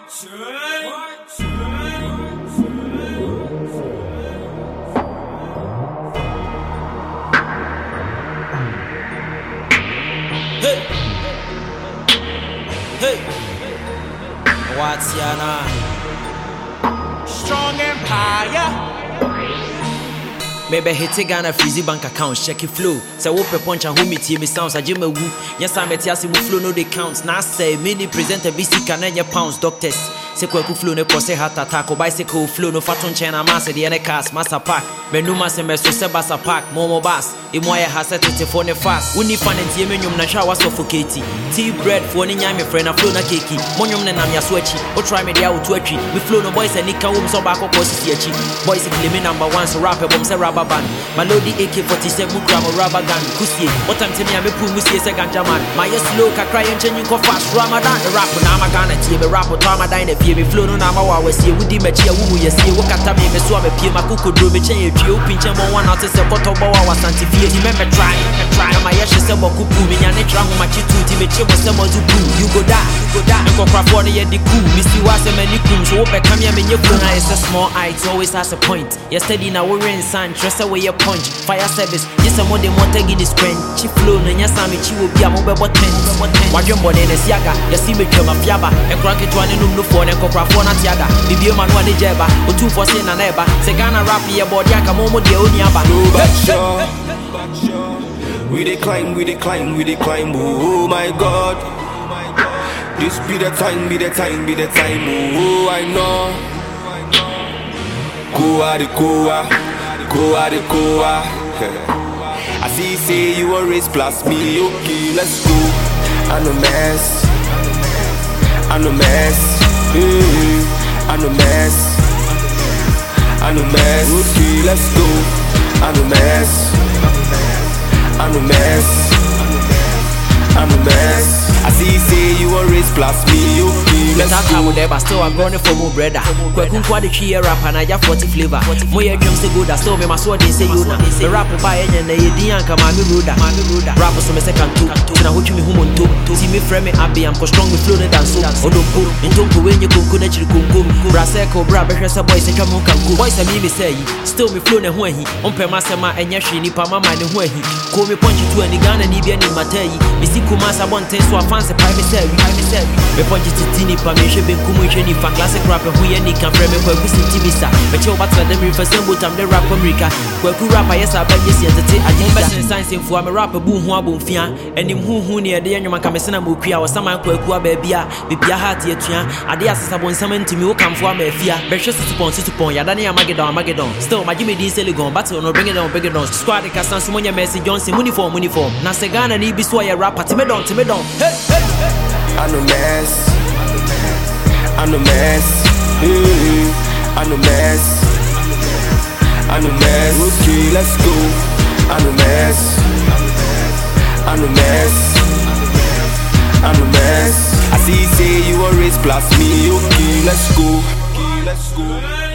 Hey, what's your name? Strong Empire. Maybe hit a Ghana Fizzy bank account, check it flow. So whoop a punch and who me team sounds a Jimmy Woo. Yes, I'm at Yasi flow no they counts. Now say mini presenter BC can your pounds doctors. Se kweku flow no kose heart attack or bicycle flow no faton chena mass the ene cast master pack. Menuma se meso sebasa pack momo bass. Imoya has set it for ne fast. Uni fan and tiemenium na shower suffocate. Tea bread for any yami friend a flow na keki. Monium na namya sweaty. Or try me the out to a tree. We flow no boys and nika so back or posisi. Boys claiming number one so rapper bomb se rubber band. Melody AK-47 gram or rubber gun. Kusi. What time to me I'm a poo musi second jaman. My slow ka cry and changing ko fast Ramadan. The rapper na magana tea be rapper Ramadan. If you flow no na ma wa see we di mechi wu ye see wakata me so me pie makuko dro me chen ye twi opinche mo wan out se koto bo wa santi fie di me try na my yes se bo kupu me nya ne tra ho ma chitu di me che bo se mo du you go die enko crafo ne ye di ku me see wa se mani kum so wo be kam ya me nye flow na is a small eye it always has a point yesterday na we in san trust away your punch fire service this a mo de mo tagi this friend chi flow no nya sa me chi wo bia mo be bo ten wadwe mo ne siaga ye see me twama fiaba enko aketwa ne num no fo ne for na tiada bibie manu ade jeba otu for say na neba se Ghana rap ye body aka momo de oni aba we dey climb oh my god this be the time oh I know go I see say you a race plus me okay let's go I'm a mess I'm a mess. Okay, let's go. I'm a mess. I see you say you a race plus me. Okay, let's go. But still I'm running for more brother. Kwekun kwa the key rap and I have 40 flavor. Moye dreams to good. I still me my sword in say you na. The rap by any na ye dianka mami ruda. Rap so me second two. Na hochu me humonto. See me frame me abi am ko strong me flow than so. Odompo. Ntompo when you kunku na chiri kunkum. Braseko bra be hwesa boys etwa mo kanku. Boys am me say still me flow na ho ahi. Ompe masema enye hwe ni pa mama ne ho ahi. Ko me punch to ani Ghana ni bia ni matai. Me si kumasa bonten so afanse pai me say. Me punch to tini pa me hwe benkum hwe ni fa classic rap who ye ni kan frame kwa kusi tibisa. Me che obatra dem refer sembo tam de rap America. Kwa ku rap yes aba yes yentete agenda science info am rap bu hu abomfia. Enim hu ne de enwuma ka me sena mo kua wo saman kwa ku aba bia. Bibia heart ye tua. Ade asesa bon samantimi wo kamfo am afia. Be hwe situpon yada ne Armageddon. Still my Jimmy D Seligon battle no bring it down. Squad ka sanso monya Mercy Johnson uniform. Na se Ghana ni bi so ye rap me don. Hey. I'm a mess. I'm a mess. Okay, let's go. I'm a mess. I see you say you a race plus me. Okay, let's go.